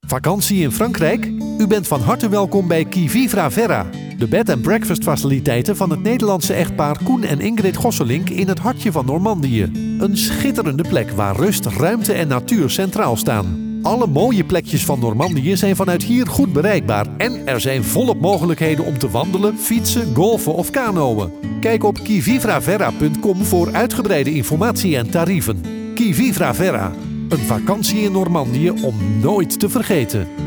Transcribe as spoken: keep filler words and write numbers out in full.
Vakantie in Frankrijk? U bent van harte welkom bij Quivivra Verra, de bed and breakfast faciliteiten van het Nederlandse echtpaar Koen en Ingrid Gosselink in het hartje van Normandië. Een schitterende plek waar rust, ruimte en natuur centraal staan. Alle mooie plekjes van Normandië zijn vanuit hier goed bereikbaar en er zijn volop mogelijkheden om te wandelen, fietsen, golfen of kanoën. Kijk op quivivra verra punt com voor uitgebreide informatie en tarieven. Quivivra Verra, een vakantie in Normandië om nooit te vergeten.